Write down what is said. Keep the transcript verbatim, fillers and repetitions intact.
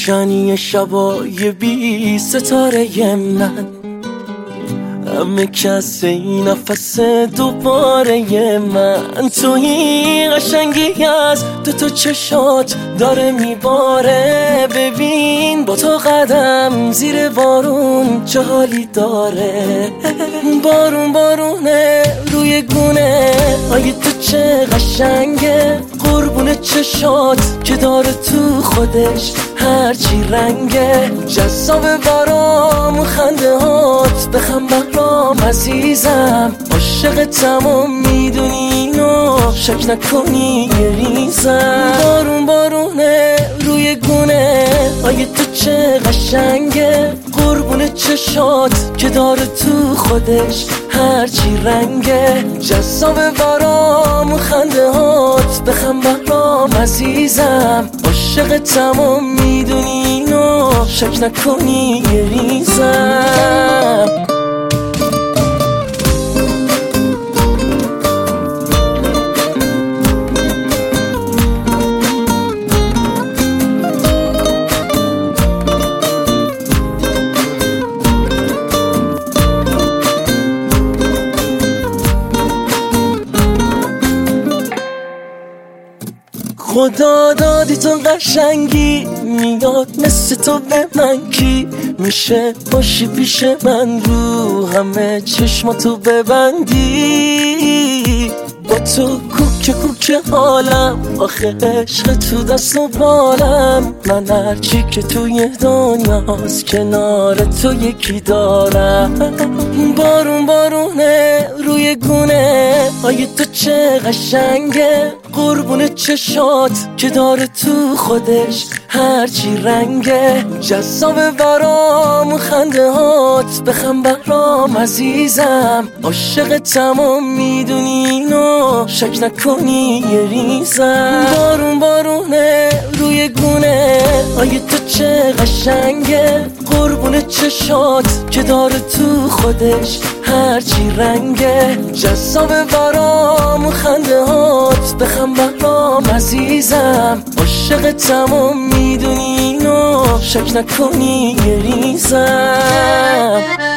روشنی شبای بی ستاره من، همه کس این نفس دوباره من. توی قشنگی از دو تا چشات داره میباره. ببین با تو قدم زیر بارون چه حالی داره. بارون بارونه روی گونه آی تو چه قشنگه. قربون چشات که داره تو خودش هرچی رنگه. جذاب برام خنده هات بخم برام عزیزم. عاشقتم و میدونی اینو شک نکنی یه ریزم. بارون بارونه روی گونه آی تو چه قشنگه. قربون چشات که داره تو خودش هرچی رنگه. جذاب برام خنده هات بخم برام عزیزم. عاشقتم و میدونی اینو شک نکنی یه ریزم. خدا دادی تو قشنگی، میاد مثل تو به من کی میشه باشی پیش من. رو همه چشماتو ببندی، با تو کوکه کوکه حالم. آخه عشق تو دست و بالم. من هرچی که توی دنیاست کنار تو یکی دارم. بارون بارونه روی گونه آی تو چه قشنگه. قربون چشات که داره تو خودش هرچی رنگه. جذاب برام خنده هات بخم برام عزیزم. عاشقتم و میدونی اینو شک نکنی یه ریزم. بارون بارونه روی گونه آی تو چه قشنگه. قربون چشات که داره تو خودش هرچی رنگه. جذاب برام خنده هات بخم برام عزیزم. عاشقتم و میدونی اینو شک نکنی یه ریزم.